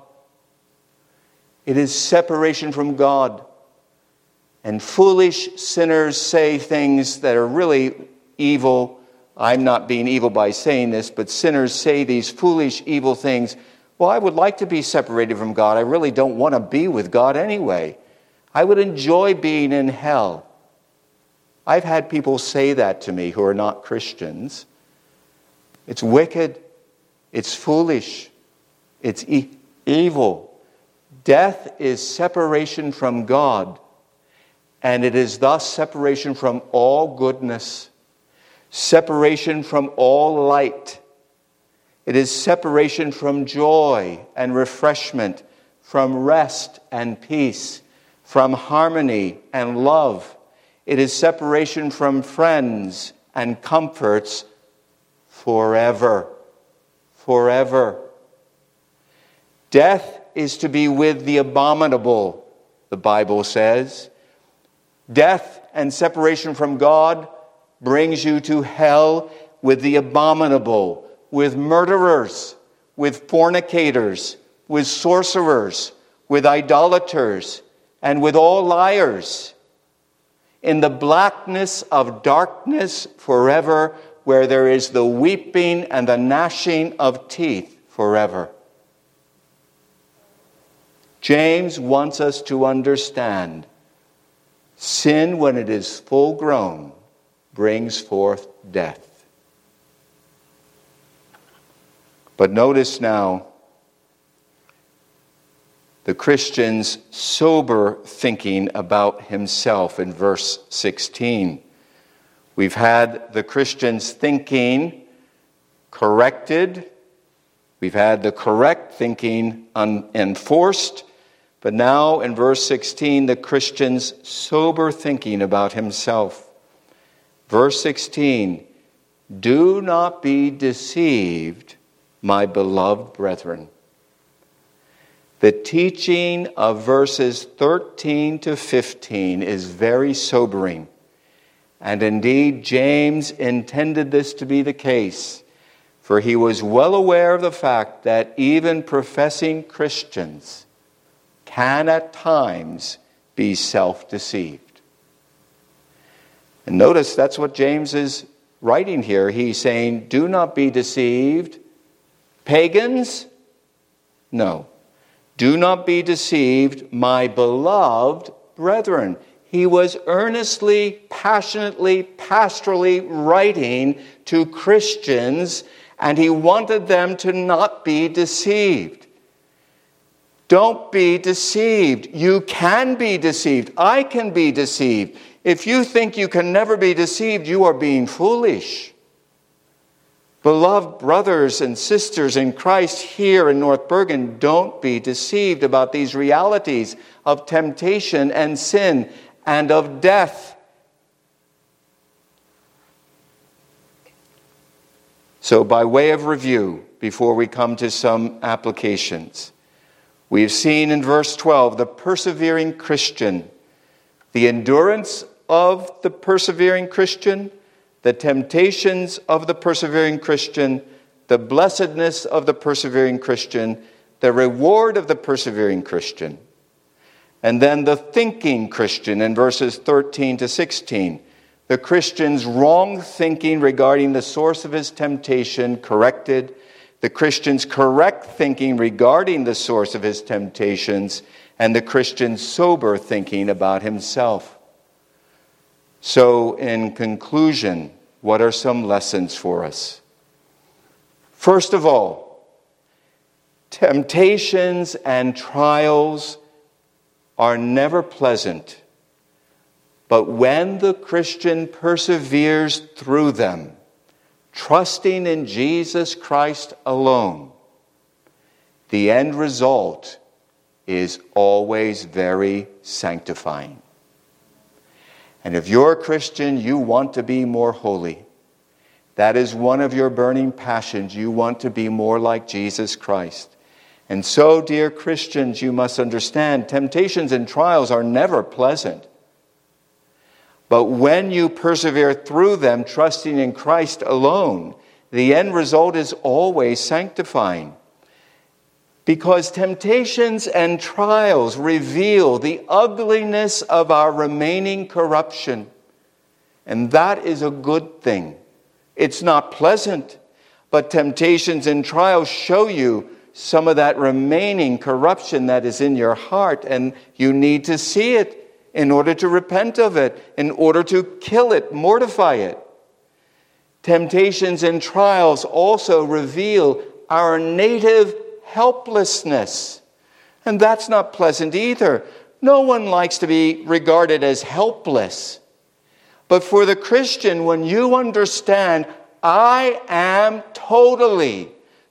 It is separation from God. And foolish sinners say things that are really evil. I'm not being evil by saying this, but sinners say these foolish, evil things. Well, I would like to be separated from God. I really don't want to be with God anyway. I would enjoy being in hell. I've had people say that to me who are not Christians. It's wicked. It's foolish. It's evil. Death is separation from God, and it is thus separation from all goodness, separation from all light. It is separation from joy and refreshment, from rest and peace, from harmony and love. It is separation from friends and comforts forever. Forever. Death is to be with the abominable, the Bible says. Death and separation from God brings you to hell with the abominable, with murderers, with fornicators, with sorcerers, with idolaters, and with all liars. In the blackness of darkness forever, where there is the weeping and the gnashing of teeth forever. James wants us to understand sin, when it is full grown, brings forth death. But notice now the Christian's sober thinking about himself in verse 16. We've had the Christian's thinking corrected. We've had the correct thinking enforced. But now in verse 16, the Christian's sober thinking about himself. Verse 16, "Do not be deceived, my beloved brethren." The teaching of verses 13 to 15 is very sobering. And indeed, James intended this to be the case, for he was well aware of the fact that even professing Christians can at times be self-deceived. And notice that's what James is writing here. He's saying, do not be deceived. Pagans? No. Do not be deceived, my beloved brethren. He was earnestly, passionately, pastorally writing to Christians, and he wanted them to not be deceived. Don't be deceived. You can be deceived. I can be deceived. If you think you can never be deceived, you are being foolish. Beloved brothers and sisters in Christ here in North Bergen, don't be deceived about these realities of temptation and sin and of death. So by way of review, before we come to some applications, we have seen in verse 12 the persevering Christian, the endurance of the persevering Christian, the temptations of the persevering Christian, the blessedness of the persevering Christian, the reward of the persevering Christian. And then the thinking Christian in verses 13 to 16. The Christian's wrong thinking regarding the source of his temptation corrected. The Christian's correct thinking regarding the source of his temptations. And the Christian's sober thinking about himself. So, in conclusion, what are some lessons for us? First of all, temptations and trials are never pleasant, but when the Christian perseveres through them, trusting in Jesus Christ alone, the end result is always very sanctifying. And if you're a Christian, you want to be more holy. That is one of your burning passions. You want to be more like Jesus Christ. And so, dear Christians, you must understand, temptations and trials are never pleasant. But when you persevere through them, trusting in Christ alone, the end result is always sanctifying. Because temptations and trials reveal the ugliness of our remaining corruption. And that is a good thing. It's not pleasant, but temptations and trials show you some of that remaining corruption that is in your heart, and you need to see it in order to repent of it, in order to kill it, mortify it. Temptations and trials also reveal our native helplessness. And that's not pleasant either. No one likes to be regarded as helpless. But for the Christian, when you understand, I am totally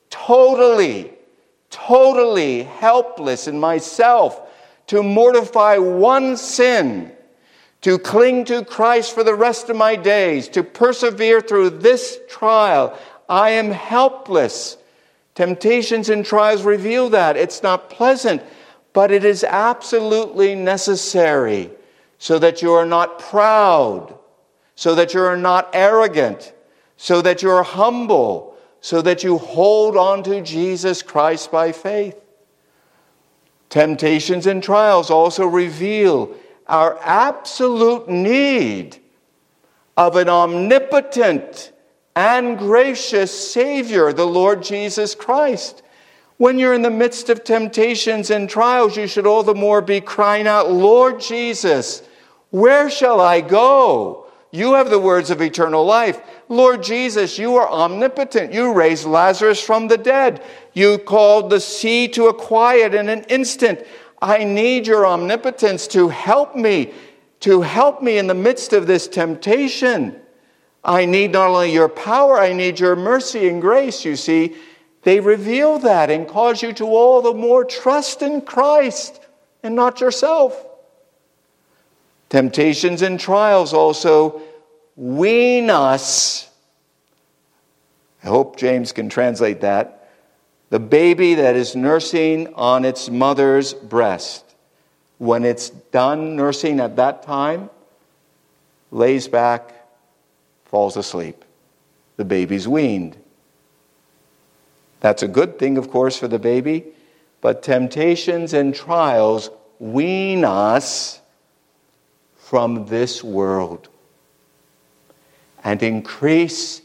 helpless in myself to mortify one sin, to cling to Christ for the rest of my days, to persevere through this trial. I am helpless. Temptations and trials reveal that. It's not pleasant, but it is absolutely necessary so that you are not proud, so that you are not arrogant, so that you are humble, so that you hold on to Jesus Christ by faith. Temptations and trials also reveal our absolute need of an omnipotent and gracious Savior, the Lord Jesus Christ. When you're in the midst of temptations and trials, you should all the more be crying out, Lord Jesus, where shall I go? You have the words of eternal life. Lord Jesus, you are omnipotent. You raised Lazarus from the dead. You called the sea to a quiet in an instant. I need your omnipotence to help me in the midst of this temptation. I need not only your power, I need your mercy and grace. You see, they reveal that and cause you to all the more trust in Christ and not yourself. Temptations and trials also wean us. I hope James can translate that. The baby that is nursing on its mother's breast, when it's done nursing at that time, lays back, falls asleep. The baby's weaned. That's a good thing, of course, for the baby, but temptations and trials wean us from this world and increase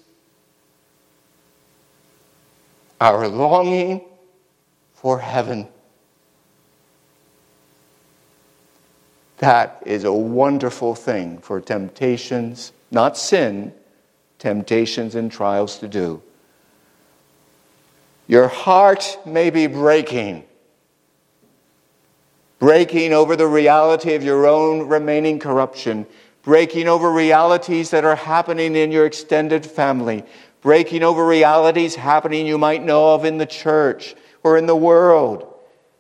our longing for heaven. That is a wonderful thing for temptations, not sin, temptations and trials to do. Your heart may be breaking over the reality of your own remaining corruption, breaking over realities that are happening in your extended family, breaking over realities happening you might know of in the church or in the world.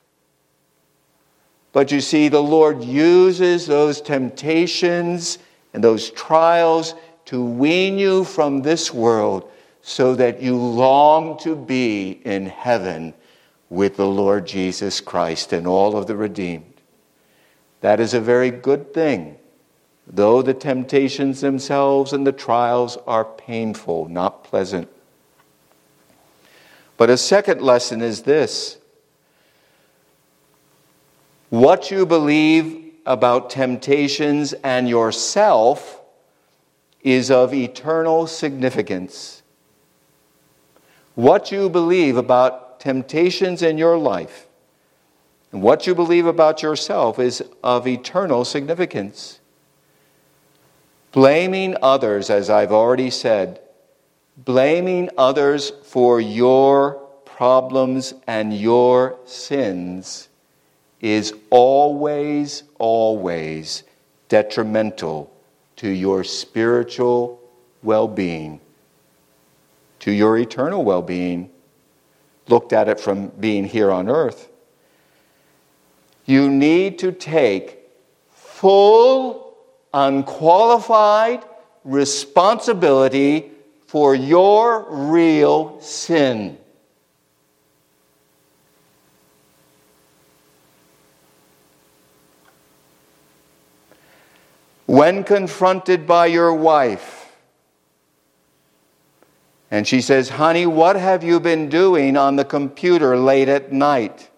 But you see, the Lord uses those temptations and those trials to wean you from this world so that you long to be in heaven with the Lord Jesus Christ and all of the redeemed. That is a very good thing, though the temptations themselves and the trials are painful, not pleasant. But a second lesson is this: what you believe about temptations and yourself is of eternal significance. What you believe about temptations in your life and what you believe about yourself is of eternal significance. Blaming others, as I've already said, blaming others for your problems and your sins is always, always detrimental to your spiritual well-being, to your eternal well-being, looked at it from being here on earth. You need to take full, unqualified responsibility for your real sin. When confronted by your wife, and she says, "Honey, what have you been doing on the computer late at night?"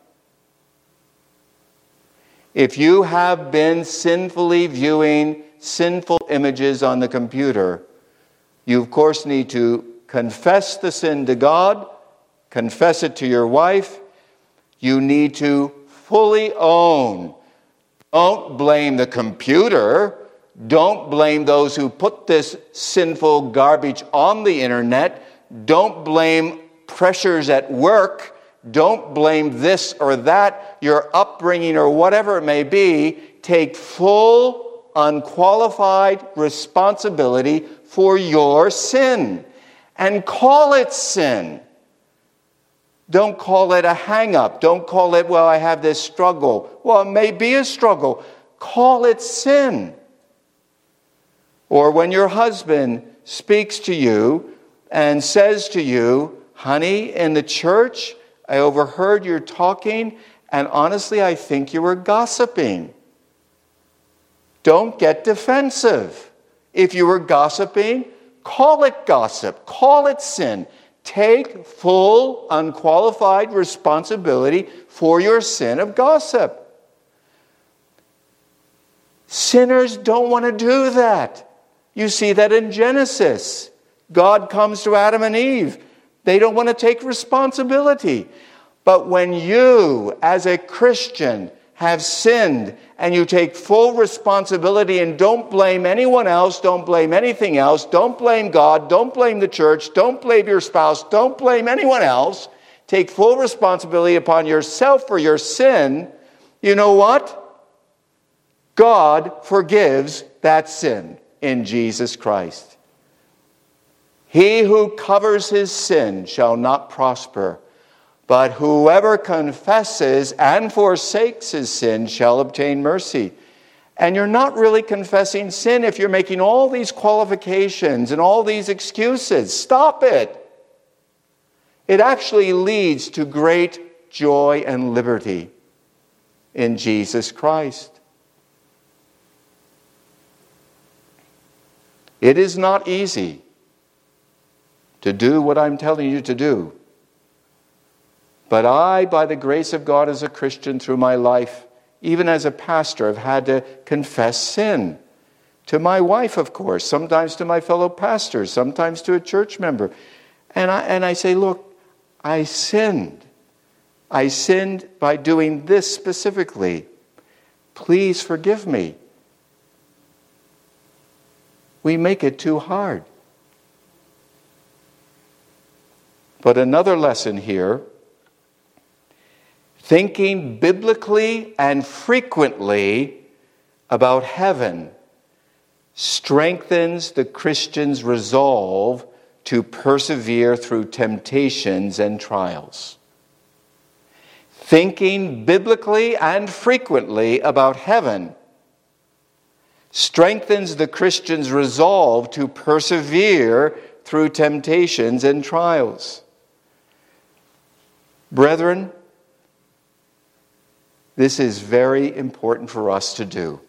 If you have been sinfully viewing sinful images on the computer, you of course need to confess the sin to God, confess it to your wife. You need to fully own. Don't blame the computer. Don't blame those who put this sinful garbage on the internet. Don't blame pressures at work. Don't blame this or that, your upbringing or whatever it may be. Take full, unqualified responsibility for your sin and call it sin. Don't call it a hang-up. Don't call it, well, I have this struggle. Well, it may be a struggle. Call it sin. Or when your husband speaks to you and says to you, "Honey, in the church, I overheard you talking, and honestly, I think you were gossiping." Don't get defensive. If you were gossiping, call it gossip. Call it sin. Take full, unqualified responsibility for your sin of gossip. Sinners don't want to do that. You see that in Genesis. God comes to Adam and Eve. They don't want to take responsibility. But when you, as a Christian, have sinned and you take full responsibility and don't blame anyone else, don't blame anything else, don't blame God, don't blame the church, don't blame your spouse, don't blame anyone else, take full responsibility upon yourself for your sin, you know what? God forgives that sin in Jesus Christ. He who covers his sin shall not prosper, but whoever confesses and forsakes his sin shall obtain mercy. And you're not really confessing sin if you're making all these qualifications and all these excuses. Stop it. It actually leads to great joy and liberty in Jesus Christ. It is not easy to do what I'm telling you to do. But I, by the grace of God as a Christian through my life, even as a pastor, have had to confess sin. To my wife, of course, sometimes to my fellow pastors, sometimes to a church member. And I say, look, I sinned. I sinned by doing this specifically. Please forgive me. We make it too hard. But another lesson here, thinking biblically and frequently about heaven strengthens the Christian's resolve to persevere through temptations and trials. Thinking biblically and frequently about heaven strengthens the Christian's resolve to persevere through temptations and trials. Brethren, this is very important for us to do.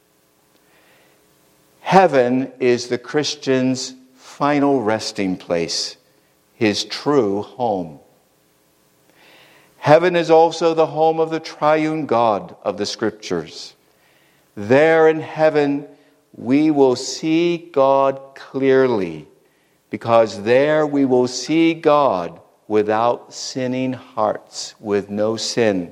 Heaven is the Christian's final resting place, his true home. Heaven is also the home of the triune God of the Scriptures. There in heaven, we will see God clearly, because there we will see God without sinning hearts, with no sin.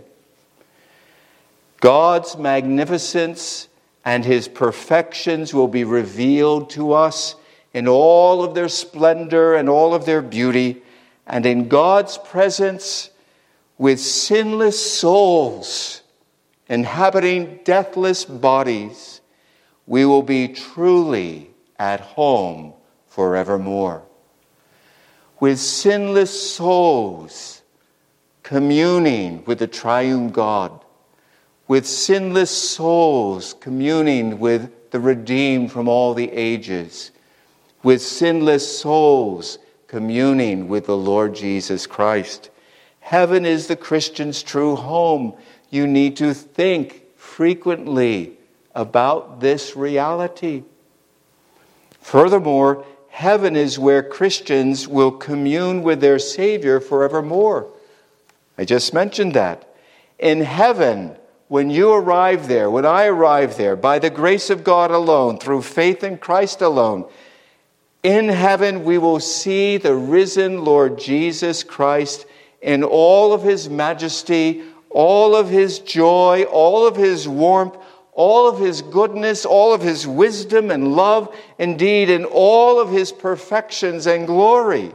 God's magnificence and his perfections will be revealed to us in all of their splendor and all of their beauty, and in God's presence with sinless souls inhabiting deathless bodies, we will be truly at home forevermore. With sinless souls communing with the triune God, with sinless souls communing with the redeemed from all the ages, with sinless souls communing with the Lord Jesus Christ. Heaven is the Christian's true home. You need to think frequently about this reality. Furthermore, heaven is where Christians will commune with their Savior forevermore. I just mentioned that. In heaven, when you arrive there, when I arrive there, by the grace of God alone, through faith in Christ alone, in heaven we will see the risen Lord Jesus Christ in all of his majesty, all of his joy, all of his warmth, all of his goodness, all of his wisdom and love, indeed, in all of his perfections and glory.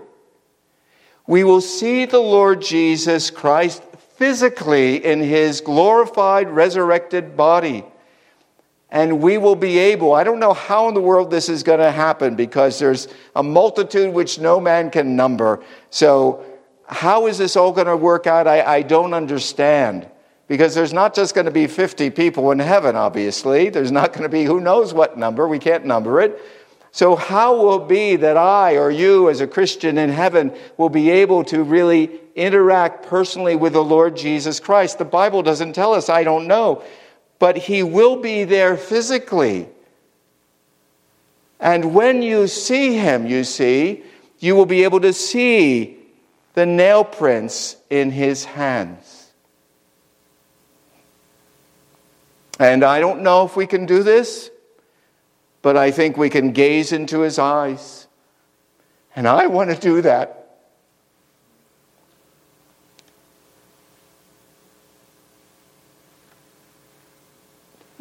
We will see the Lord Jesus Christ physically in his glorified, resurrected body. And we will be able, I don't know how in the world this is going to happen, because there's a multitude which no man can number. So how is this all going to work out? I don't understand. Because there's not just going to be 50 people in heaven, obviously. There's not going to be who knows what number. We can't number it. So how will it be that I or you as a Christian in heaven will be able to really interact personally with the Lord Jesus Christ? The Bible doesn't tell us. I don't know. But he will be there physically. And when you see him, you see, you will be able to see the nail prints in his hands. And I don't know if we can do this, but I think we can gaze into his eyes. And I want to do that.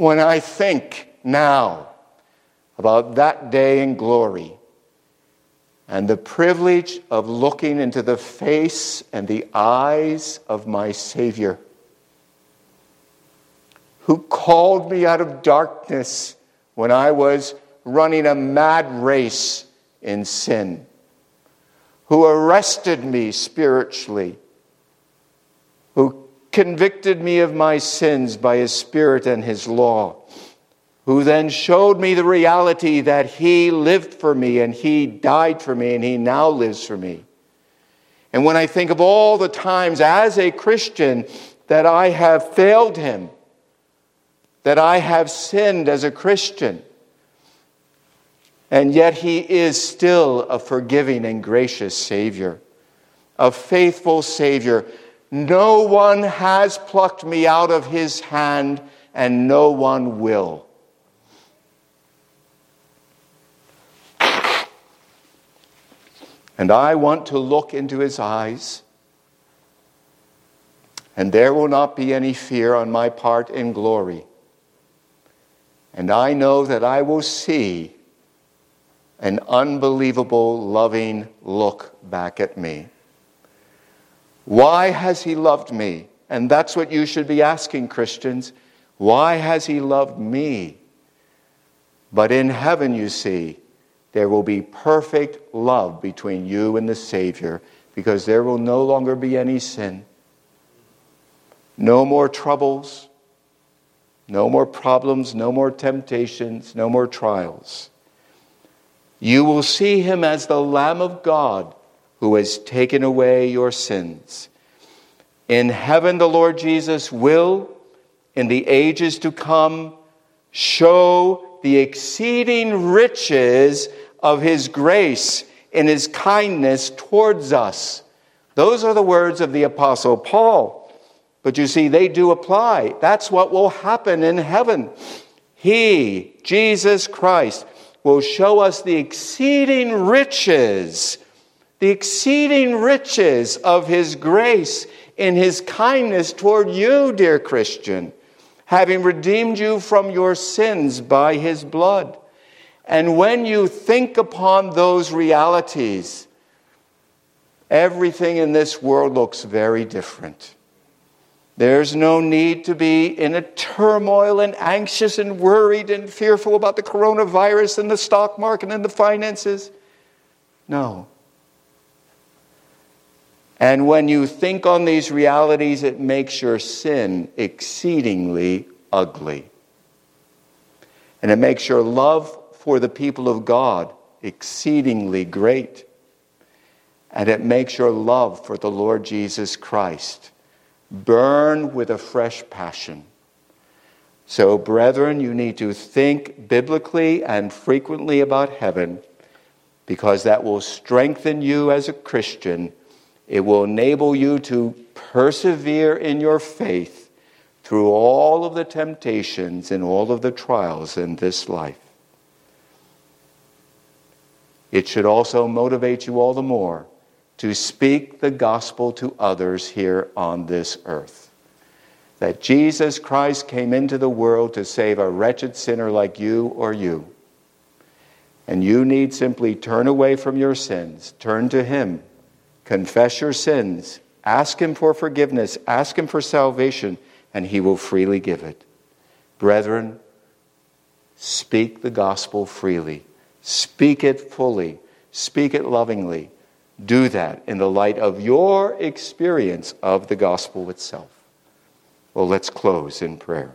When I think now about that day in glory and the privilege of looking into the face and the eyes of my Savior, who called me out of darkness when I was running a mad race in sin, who arrested me spiritually, who convicted me of my sins by His Spirit and His law, who then showed me the reality that He lived for me and He died for me and He now lives for me. And when I think of all the times as a Christian that I have failed Him, that I have sinned as a Christian, and yet He is still a forgiving and gracious Savior, a faithful Savior. No one has plucked me out of His hand, and no one will. And I want to look into His eyes, and there will not be any fear on my part in glory. And I know that I will see an unbelievable, loving look back at me. Why has He loved me? And that's what you should be asking, Christians. Why has He loved me? But in heaven, you see, there will be perfect love between you and the Savior, because there will no longer be any sin. No more troubles, no more problems, no more temptations, no more trials. You will see Him as the Lamb of God who has taken away your sins. In heaven, the Lord Jesus will, in the ages to come, show the exceeding riches of His grace in His kindness towards us. Those are the words of the Apostle Paul. But you see, they do apply. That's what will happen in heaven. He, Jesus Christ, will show us the exceeding riches of His grace in His kindness toward you, dear Christian, having redeemed you from your sins by His blood. And when you think upon those realities, everything in this world looks very different. There's no need to be in a turmoil and anxious and worried and fearful about the coronavirus and the stock market and the finances. No. And when you think on these realities, it makes your sin exceedingly ugly. And it makes your love for the people of God exceedingly great. And it makes your love for the Lord Jesus Christ burn with a fresh passion. So, brethren, you need to think biblically and frequently about heaven, because that will strengthen you as a Christian. It will enable you to persevere in your faith through all of the temptations and all of the trials in this life. It should also motivate you all the more to speak the gospel to others here on this earth. That Jesus Christ came into the world to save a wretched sinner like you or you. And you need simply turn away from your sins, turn to Him, confess your sins, ask Him for forgiveness, ask Him for salvation, and He will freely give it. Brethren, speak the gospel freely. Speak it fully. Speak it lovingly. Do that in the light of your experience of the gospel itself. Well, let's close in prayer.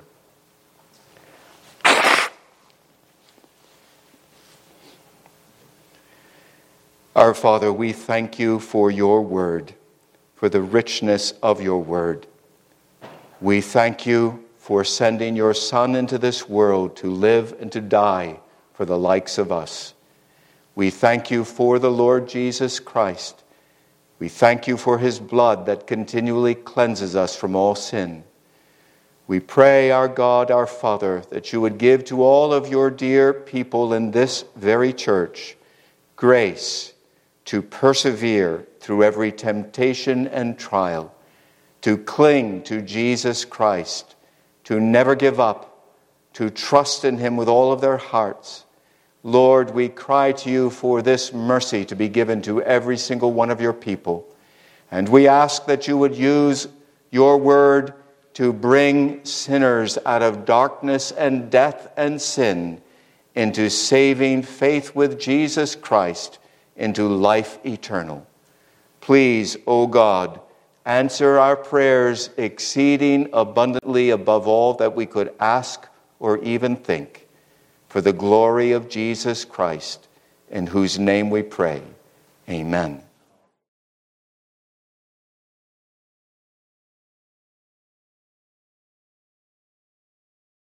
Our Father, we thank you for your word, for the richness of your word. We thank you for sending your Son into this world to live and to die for the likes of us. We thank you for the Lord Jesus Christ. We thank you for His blood that continually cleanses us from all sin. We pray, our God, our Father, that you would give to all of your dear people in this very church grace to persevere through every temptation and trial, to cling to Jesus Christ, to never give up, to trust in him with all of their hearts. Lord, we cry to you for this mercy to be given to every single one of your people. And we ask that you would use your word to bring sinners out of darkness and death and sin into saving faith with Jesus Christ, into life eternal. Please, O God, answer our prayers exceeding abundantly above all that we could ask or even think, for the glory of Jesus Christ, in whose name we pray. Amen.